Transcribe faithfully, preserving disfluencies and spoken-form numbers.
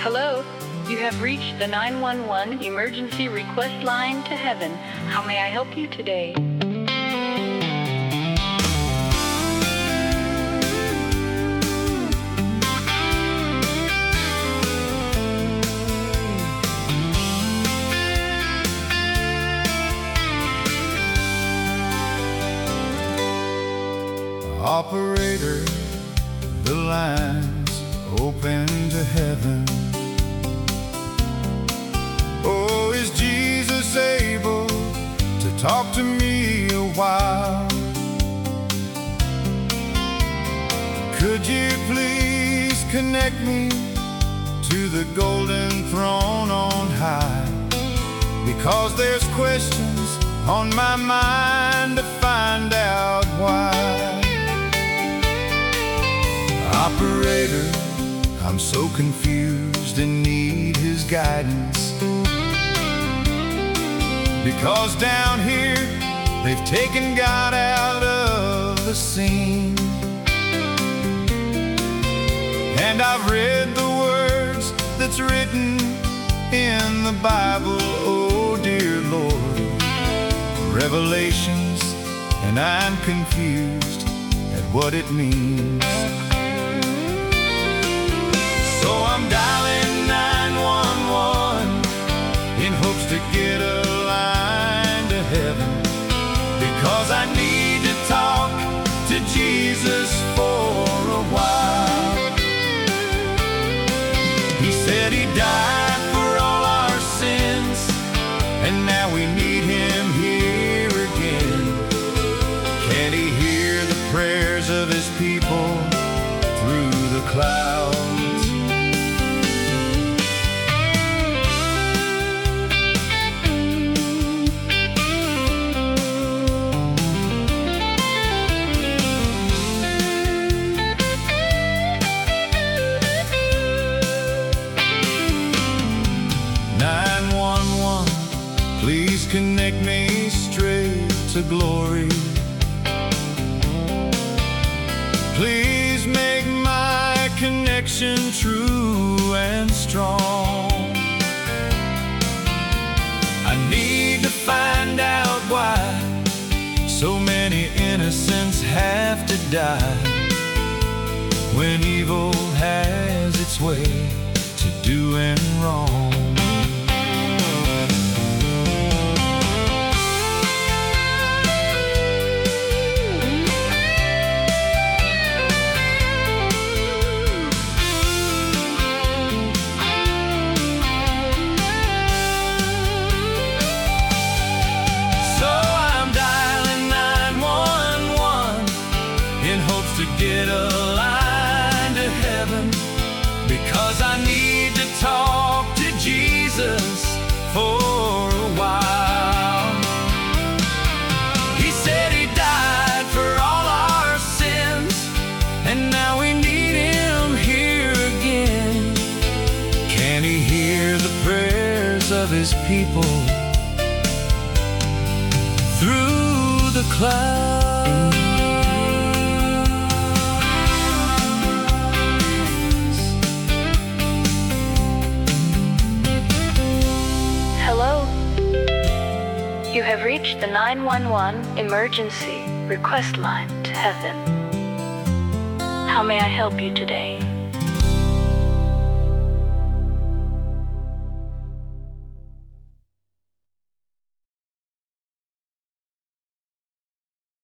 Hello, you have reached the nine one one emergency request line to heaven. How may I help you today? Operator, the line's open to heaven. Oh, is Jesus able to talk to me a while? Could you please connect me to the golden throne on high? Because there's questions on my mind to find out why. Operator, I'm so confused and need His guidance, because down here they've taken God out of the scene. And I've read the words that's written in the Bible, oh dear Lord, Revelations, and I'm confused at what it means. So I'm dialing nine one one in hopes to get a line to heaven, because I need to talk to Jesus for a while. He said He died for all our sins, and now we need Him here again. Can He hear the prayers of His people through the clouds? nine one one, please connect me straight to glory. Please make my connection true and strong. I need to find out why so many innocents have to die, when evil has its way to doing wrong. To get a line to heaven, because I need to talk to Jesus for a while. He said He died for all our sins, and now we need Him here again. Can He hear the prayers of His people through the clouds? You have reached the nine one one emergency request line to heaven. How may I help you today?